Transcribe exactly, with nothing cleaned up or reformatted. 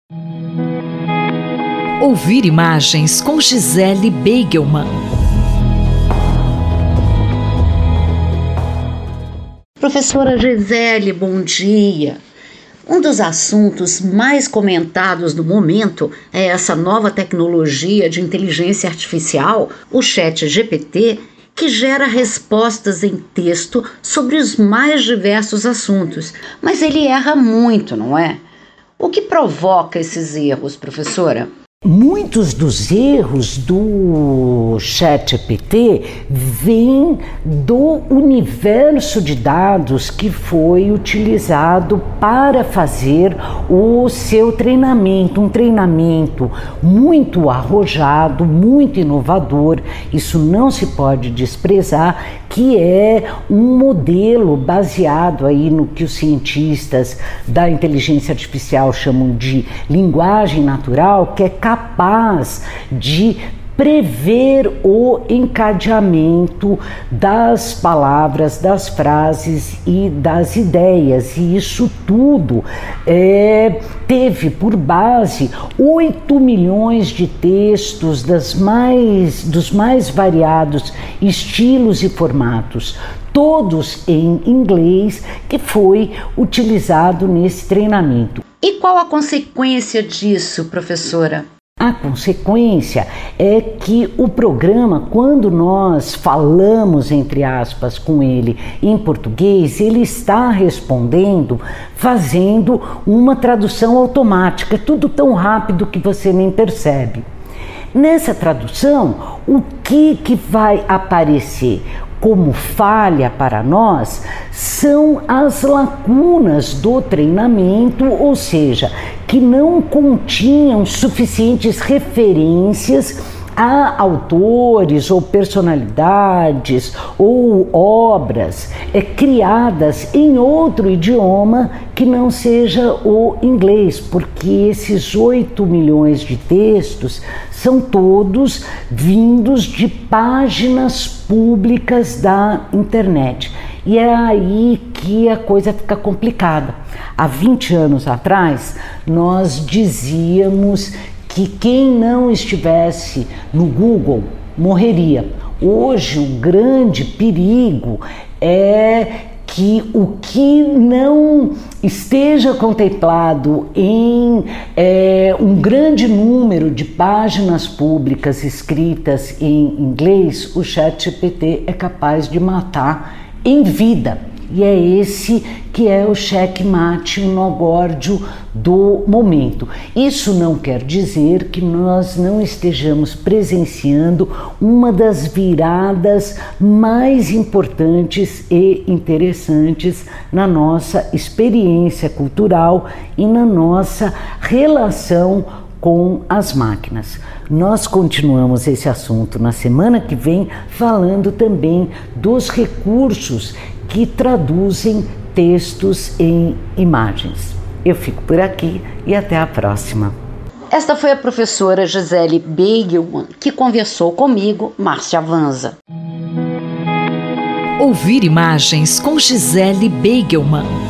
Ouvir Imagens com Gisele Beigelman. Professora Gisele, bom dia. Um dos assuntos mais comentados no momento é essa nova tecnologia de inteligência artificial, o Chat G P T, que gera respostas em texto sobre os mais diversos assuntos. Mas ele erra muito, não é? O que provoca esses erros, professora? Muitos dos erros do Chat G P T vêm do universo de dados que foi utilizado para fazer o seu treinamento, um treinamento muito arrojado, muito inovador, isso não se pode desprezar, que é um modelo baseado aí no que os cientistas da inteligência artificial chamam de linguagem natural, que é capaz de prever o encadeamento das palavras, das frases e das ideias. E isso tudo é, teve por base oito milhões de textos das mais, dos mais variados estilos e formatos, todos em inglês, que foi utilizado nesse treinamento. E qual a consequência disso, professora? A consequência é que o programa, quando nós falamos, entre aspas, com ele em português, ele está respondendo fazendo uma tradução automática, tudo tão rápido que você nem percebe. Nessa tradução, o que, que vai aparecer como falha para nós são as lacunas do treinamento, ou seja, que não continham suficientes referências a autores ou personalidades ou obras é, criadas em outro idioma que não seja o inglês, porque esses oito milhões de textos são todos vindos de páginas públicas da internet. E é aí que a coisa fica complicada. Há vinte anos atrás, nós dizíamos que quem não estivesse no Google morreria. Hoje, o grande perigo é que o que não esteja contemplado em é, um grande número de páginas públicas escritas em inglês, o Chat G P T é capaz de matar em vida. E é esse que é o checkmate, o nó górdio do momento. Isso não quer dizer que nós não estejamos presenciando uma das viradas mais importantes e interessantes na nossa experiência cultural e na nossa relação com as máquinas. Nós continuamos esse assunto na semana que vem, falando também dos recursos que traduzem textos em imagens. Eu fico por aqui e até a próxima. Esta foi a professora Gisele Beigelman, que conversou comigo, Márcia Vanza. Ouvir Imagens com Gisele Beigelman.